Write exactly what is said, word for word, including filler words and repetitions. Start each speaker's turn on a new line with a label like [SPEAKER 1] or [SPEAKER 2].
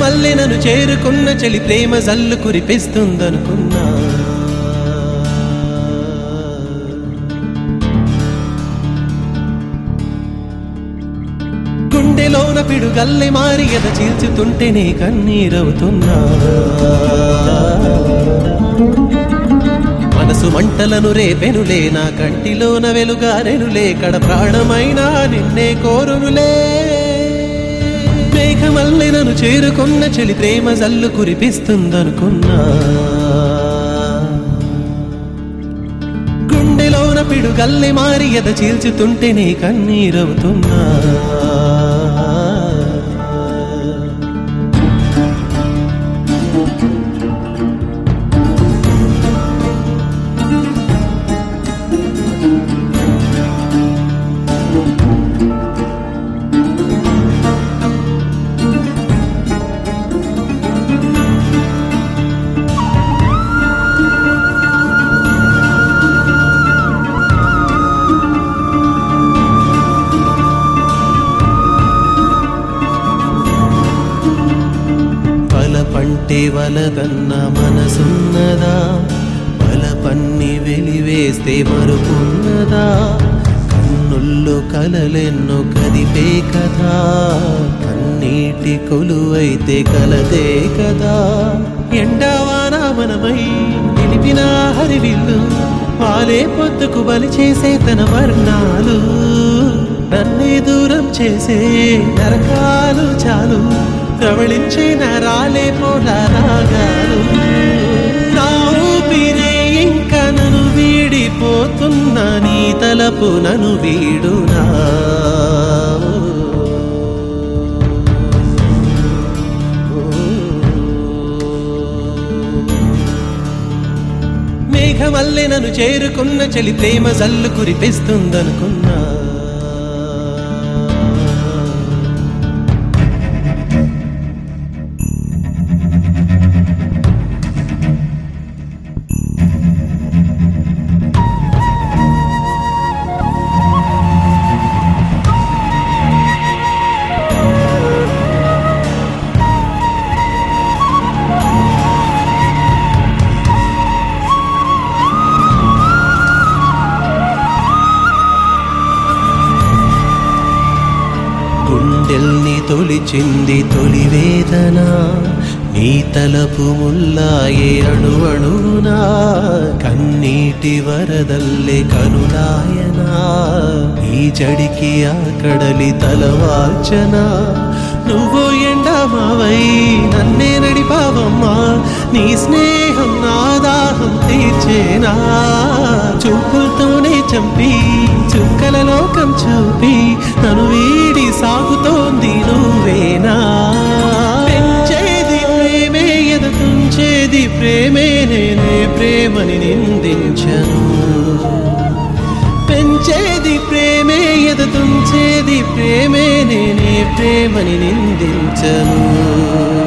[SPEAKER 1] మేఘమల్లె నన్ను చేరుకున్న చలి ప్రేమ జల్లు కురిపిస్తుందనుకున్నా. గుండెలోన పిడుగల్లె మారి ఎద చీల్చుతుంటేనే కన్నీరవుతున్నా. మనసు మంటలను రేపెనులే, నా కంటిలోన వెలుగారెనులే, కడ ప్రాణమైనా నిన్నే కోరునులే. మేఘమల్లె నన్ను చేరుకున్న చలి ప్రేమ జల్లు కురిపిస్తుందనుకున్నా. గుండెలోన పిడుగల్లె మారి ఎద చీల్చుతుంటేనే కన్నీరవుతున్నా. పంటే వలదన్న మనసున్నదా, బలపన్ని వెలివేస్తే మరుపున్నదా, కన్నుల్లో కలలెన్నో కదిపే కదా, కన్నీటి కొలువైతే కలదే కదా. ఎండావాన మనమై నిలిపిన హరివిల్లు, వాలే పొద్దుకు బలి చేసే తన వర్ణాలు, నన్నే దూరం చేసే నరకాలు చాలు, ప్రవళించే నరాలే పోలా రాగాలు. నా ఊపిరే ఇంకా నన్ను వీడిపోతున్నా, నీ తలపు నన్ను వీడునా. మేఘమల్లె నన్ను చేరుకున్న చలి ప్రేమ జల్లు కురిపిస్తుందనుకున్నా. గుండెల్ని తొలిచింది తొలి వేదన, నీ తలపు ముల్లాయే అణువణువునా, కన్నీటి వరదల్లే కనులాయనా, ఈ జడికి ఆ కడలి తలవాల్చనా. నువ్వు ఎండమావై నన్నే నడిపావమ్మా, నీ స్నేహం నా దాహం తీర్చేనా. చూపులతోనే చంపి చుక్కల లోకం చూపి నన్ను వీడి సాగుతోంది నువ్వేనా. పెంచేది ప్రేమే ఎదుతుంచేది ప్రేమే, నేనే ప్రేమని నిందించను. పెంచేది ప్రేమే ఎదుతుంచేది ప్రేమే, నేనే ప్రేమని నిందించను.